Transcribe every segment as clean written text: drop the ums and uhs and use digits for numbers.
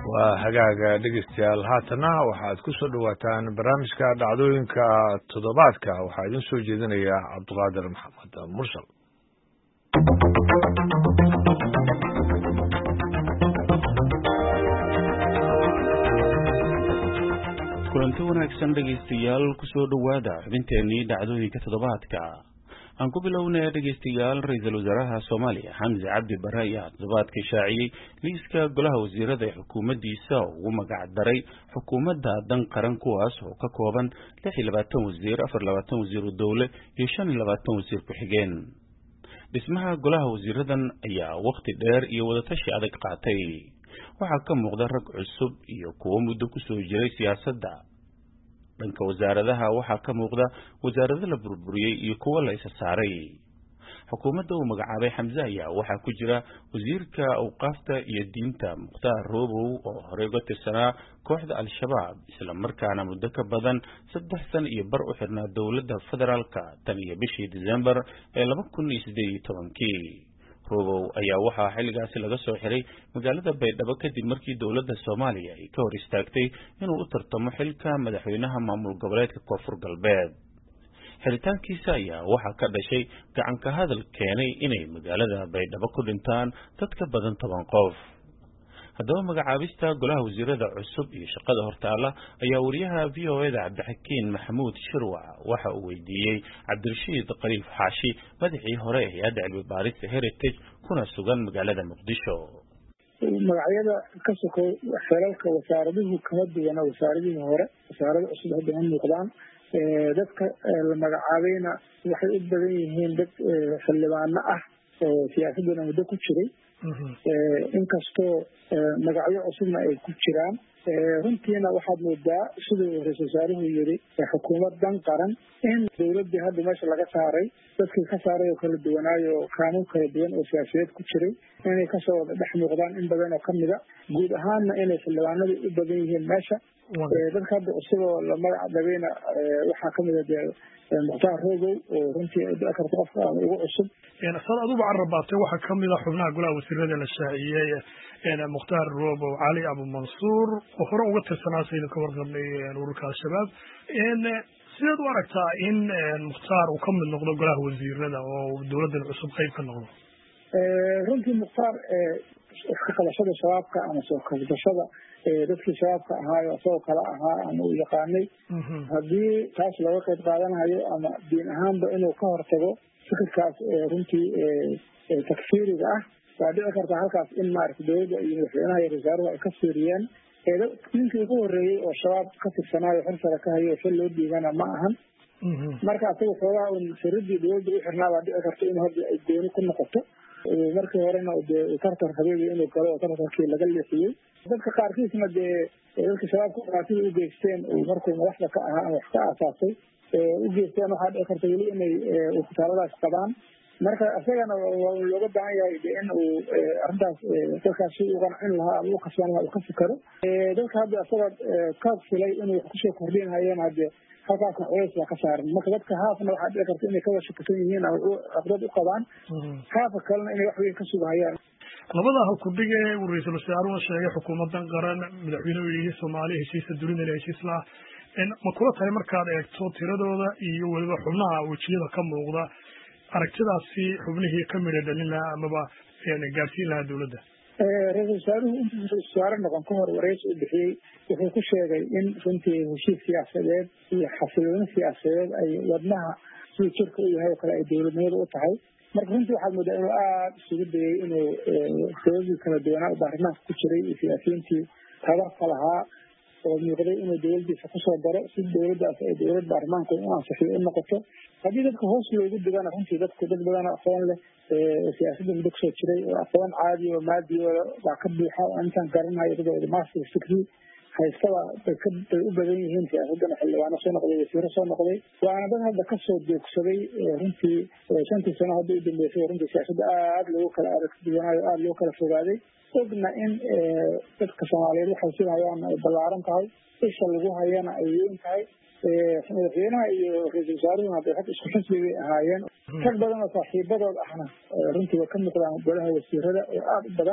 waa hagaaga dhegeystayaal haatana waxaad ku soo dhawaataan barnaamijka dhacdooyinka toddobaadka waxaa idin soo jeedinaya cabdiqaadir maxamed mursal. kulanti wanaagsan dhegeystayaal ku soo dhawaada xubinteenii dhacdooyinka toddobaadka. aan ku bilownay dhegeystayaal ra'iisul wasaaraha Soomaaliya Xamse Cabdi Barre ayaa toddobaadkii shaaciyay liiska golaha wasiirada ee xukuumaddiisa oo ugu magac daray xukuumadda dan qaran kuwaas oo ka kooban 26 wasiir, 24 wasiir dowle iyo 25 wasiir ku-xigeen. dhismaha golaha wasiiradan ayaa waqti dheer iyo wadatashi adag qaatay. waxaa ka muuqda rag cusub iyo kuwo muddo ku soo jiray siyaasadda. dhanka wasaaradaha waxaa ka muuqda wasaarado la burburiyey iyo kuwo la isa saaray. xukuumadda uu magacaabay Xamse ayaa waxaa ku jira wasiirka awqaafta iyo diinta Mukhtaar Roobow oo horey uga tirsanaa kooxda Al-Shabaab isla markaana muddo ka badan 3 sano iyo bar u xirnaa dowladda federaalka tan iyo bishii December ee 2018. Roobow ayaa waxaa xilligaasi laga soo xiray magaalada Baydhabo kadib markii dowladda Soomaaliya ay ka hor istaagtay inuu u tartamo xilka madaxweynaha maamul goboleedka Koonfur Galbeed. xiritaankiisa ayaa waxaa ka dhashay gacan ka hadal keenay inay magaalada Baydhabo ku dhintaan dad ka badan 10 qof. haddaba magacaabista golaha wasiirada cusub iyo shaqada hortaala ayaa wariyaha VOA-da Cabdixakiin Maxamuud Shirwac waxa uu weydiiyey Cabdirashiid Qariif Xaashi madaxii hore ee hay'adda cilmi baarista Heritage kuna sugan magaalada Muqdisho. magacyada ka sokow xeelalka wasaaraduhu kala duwan wasaaradihii hore wasaarada cusub hadda ma muuqdaan. dadka la magacaabayna waxay u badan yihiin dad xildhibaano ah oo siyaasadana muddo ku jiray. inkastoo magacyo cusubna ay ku jiraan runtiina waxaad moodaa siduu ra-iisul wasaaruhu yiri xukuumad dan qaran in dowladii hadda meesha laga saaray dadkii ka saaray oo kala duwanaayo qaanuun kala duwan oo siyaasadeed ku jiray inay kasoo wada dhex muuqdaan in badan oo kamida guud ahaanna inay xildhibaanadu u badan yihiin meesha. dadka hadda cusub oo la magac dhabayna waxaa kamida Mukhtaar Roobow oo runtii dhici karta qofka ugu cusub. sad aduba carrabaatay waxaa kamid ah xubnaha golaha wasiirada la shaaciyey Mukhtaar Roobow, Cali Abu Mansuur oo hore uga tirsanaa sayidka ka warqabnay ururka Al-Shabaab. sideed u aragtaa in Mukhtaar uu ka mid noqdo golaha wasiirada oo dowladdan cusub qayb ka noqdo? runtii Mukhtaar iska qabashada shabaabka ama soo kabashada dadkii shabaabka ahaayo asagoo kale ahaa ama uu yaqaanay haddii taas laga qayb qaadanayo ama diin ahaanba inuu ka hortago fikirkaas runtii takfiiriga ah waa dhici kartaa halkaas in maaragta dowladda iyo madaxweynaha iyo wasaaruhu ay ka fiiriyeen ninkii ugu horreeyey oo shabaab ka tirsanaayo xilsara ka hayo xil loo dhiibana ma ahan. marka asaga xoogaa un firadii dowladda u xirnaa baa dhici karta in hadda ay gooni ku noqoto. markii horena tartar habeebi inuu galo oo tartarkii laga leexiyey. dadka qaarkiisna dee dadka shabaabka dhibaatadii u geysteen markuu madaxda ka ahaa ama wax ka aasaasay u geysteen waxaa dhici karta weli inay ukutaaladaas qabaan. marka isagana waa looga baahan yahay in uu arrintaas dadkaas si u qancin lahaa ama u kasban lahaa uu ka fikero. dadka hadda isaga ka filay inuu wax kusoo kordhinayeen hadde halkaasna culays baa ka saaran. marka dadka haafna waxaa dhici karta inay ka wada shakisan yihiin ama caqdad u qabaan, haafa kalena inay wax weyn ka sugahayaan. labada halkudhig ee uu ra-iisul wasaaruhu sheegay xukuumadan qaran madaxweynuhu yidhi Soomaaliya heshiisa dunida inay heshiis la ma kula tahay markaad eegto tiradooda iyo weliba xubnaha wejiyada ka muuqda aragtidaasi xubnihii ka midha dhalin lahaa amaba gaarsiin lahaa dowladda? ra-iisul wasaaruhu intuu wasaare noqon ka hor wareysi u bixiyey wuxuu ku sheegay in runtii heshiis siyaasadeed iyo xasilooni siyaasadeed ay wadnaha siduu jirka u yahay oo kale ay dowladnimada u tahay. marka runtii waxaad moodaa inuu aada isugu dayay inuu sababdii kala duwanaa u baarlamaanka ku jiray iyo siyaasiyiintii tabarka lahaa oo muuqday inuu dowladdiisa kusoo daro si dowladdaas ay dowlad baarlamaanka u ansixiyo u noqoto. haddii dadka hoos loogu digana runtii dad badan oo aqoon leh siyaasadda muddo kusoo jiray oo aqoon caadi oo maadiyooda baa ka buuxa oo intaan garanayo dadooda master degree haystaba bay u badan yihiin siyaasadana xildhibaano soo noqday wasiiro soo noqday waana dad hadda kasoo joogsaday runtii 5 sano hadda u dambeysay runtii siyaasadda aada loogu kala aragtiduwanaayo aada loo kala fogaaday. ogna in dadka Soomaaliyeed waxay sidahayaan ay ballaaran tahay isha lagu hayana ay weyn tahay. madaxweynaha iyo ra-iisul wasaaruhu hadday xag isku xisbi bay ahaayeen. rag badan oo saaxiibadood ahna runtii way ka muuqdaan golaha wasiirada oo aada u badan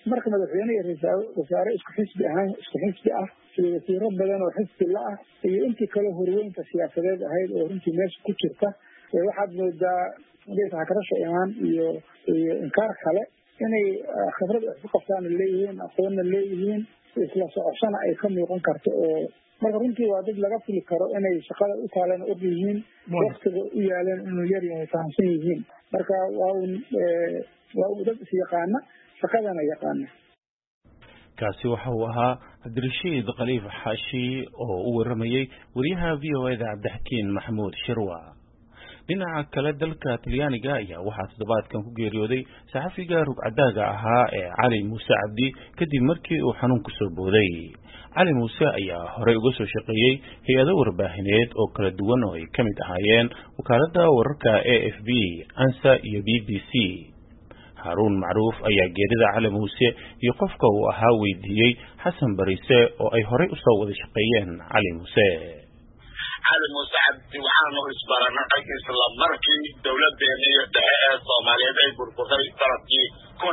marka madaxweyne iyo ra'iisul wasaare isku xisbi ah iyo wasiiro badan oo xisbi la ah iyo intii kale horweynta siyaasadeed ahayd oo runtii meesha ku jirta waxaad moodaa hakarasha imaan iyo inkaar kale inay khibrad ku qabtaan leeyihiin aqoonna leeyihiin isla socoshana ay ka muuqan karto oo marka runtii waa dad laga fili karo inay shaqada u taaleen og yihiin waqtiga u yaaleen inuu yar yahay fahamsan yihiin marka waa dad is yaqaana shaqadana yaqaana. kaasi waxa uu ahaa cabdirashiid khaliif xaashi oo u waramayay wariyaha VOA-da cabdixakiin maxamuud shirwa. dhinaca kale dalka Talyaaniga ayaa waxaa toddobaadkan ku geeriyooday saxafiga rugcadaaga ahaa ee Cali Muuse Cabdi kadib markii uu xanuun ku soo booday. Cali Muuse ayaa horey uga soo shaqeeyay hay'ado warbaahineed oo kala duwan oo ay ka mid ahaayeen wakaaladda wararka AFP, ANSA iyo BBC. Haruun Macruuf ayaa geerida Cali Muuse iyo qofka uu ahaa weydiiyey Xasan Barise oo ay horey u soo wada shaqeeyeen Cali Muuse. Cali Muuse Cabdi waxaanu isbaranay isla markii dowladeennii dhexe ee Soomaaliyeed ay burburtay sanadkii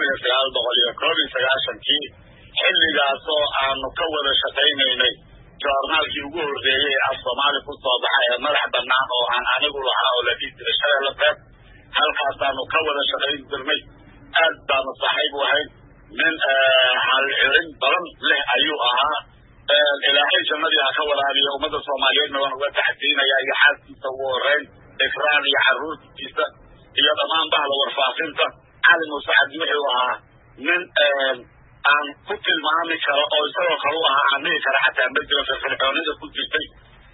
1991 xilligaasoo aanu ka wada shaqaynaynay joornaalkii ugu horreeyey af Soomaali ku soo baxay ee madax bannaan oo aan anigu lahaa oo la dhihi jiray Shabeelle Beed. halkaasaanu ka wada shaqayn jirnay. aad baanu saaxiib u ahayd. nin halxirin badan leh ayuu ahaa. ilaahay jannadii ha ka waraabiyo ummadda Soomaaliyeedna waan uga taxdiinayaa iyo xaaskiisa ugu horreyn Ikraan iyo carruurtiisa iyo dhammaan bahda warfaafinta. Cali Muuse Cabdi wuxuu ahaa nin aan ku tilmaami karo oo isagoo kale u ahaa aan dhihi kara xataa ma jiro firfircoonida ku jirtay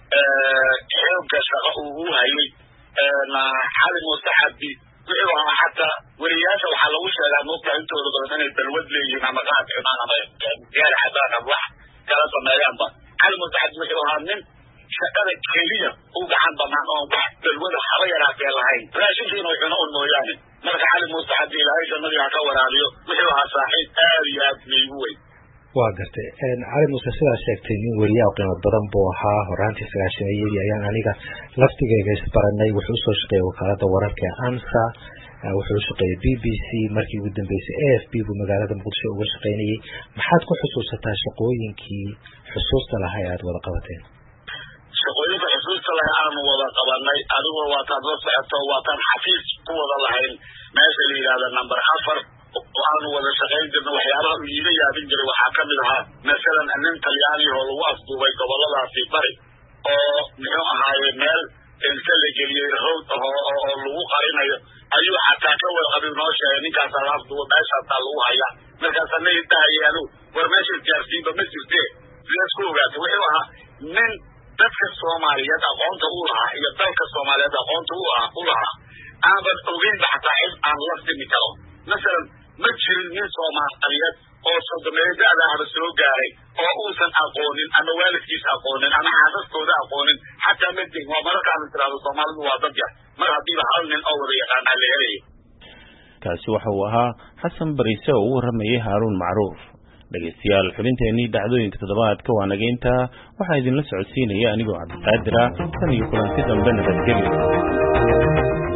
xoogga shaqo uu u hayay. Cali Muuse Cabdi wuxuu ahaa xataa weriyaasha waxaa lagu sheegaa moogtaa intooda badan inay balwad leeyihiin ama qaad cunaan ama gaari xadaan ama wax kala sameeyaanba. Cali Muuse Cabdi wuxuu ahaa nin shaqada keliya u gacan banaan oo wax balwada haba yaraatee lahayn raashinkiina way cuno un mooyaane. marka Cali Muuse Cabdi ilaahay jannadii ha ka waraabiyo wuxuu ahaa saaxiib aad iyo aad miigu weyn. waa gartay Cali Muuse sidaa sheegtay nin weriyaa qiimo badan buu ahaa. horaantii 90-yadii ayaan aniga laftigeyga isbaranay. wuxuu usoo shaqeeyay wakaaladda wararka ee ANSA, wuxuu shaqeeyay BBC, markii ugu dambeysay AFP buu magaalada Muqdisho uga shaqeynayay. maxaad ku xusuusataa shaqooyinkii xusuusta lahaa ee aad wada qabateen? shaqooyinka xusuusta lahaa aanu wada qabanay adigu waataad la socoto waataan xafiis ku wada lahayn meesha la yidhaahda number 4 waxaanu wada shaqayn jirnay. waxyaabaha uu iiga yaabin jiray waxaa ka mid ahaa masalan nin Talyaani oo lagu asduubay goboladaasi bari oo muxuu ahaaye meel inta la geliyey hawd oo lagu qarinayo ayuu xataa ka warqabin noo sheegay ninkaasaa la asduuba meeshaasaa lagu hayaa. markaasana intahayaanu war meesha gaarsiinba ma jirtee sidaas ku ogaatay. wuxuu ahaa nin dadka Soomaaliyeed aqoonta u lahaa iyo dalka Soomaaliyeed aqoonta u lahaa aanban ogeynba xataa cid aan la simi karo. masalan ma jirin nin Soomaaliyeed oo sodomeeyada ahba soo gaaray oo uusan aqoonin ama waalidkiisa aqoonin ama xaasaskooda aqoonin xataa ma jirin. waa mararkaanu tiraahdo Soomaalidu waa dad yar mar haddiiba hal nin oo wada yaqaanaa la helayo. kaasi waxa uu ahaa Xasan Barise oo u waramayay Haruun Macruuf. dhegeystayaal xubinteenii dhacdooyinka toddobaadka waa nageynta waxaa idinla socodsiinaya anigoo Cabdiqaadir ah. tan iyo kulanti dambe nabadgelyo.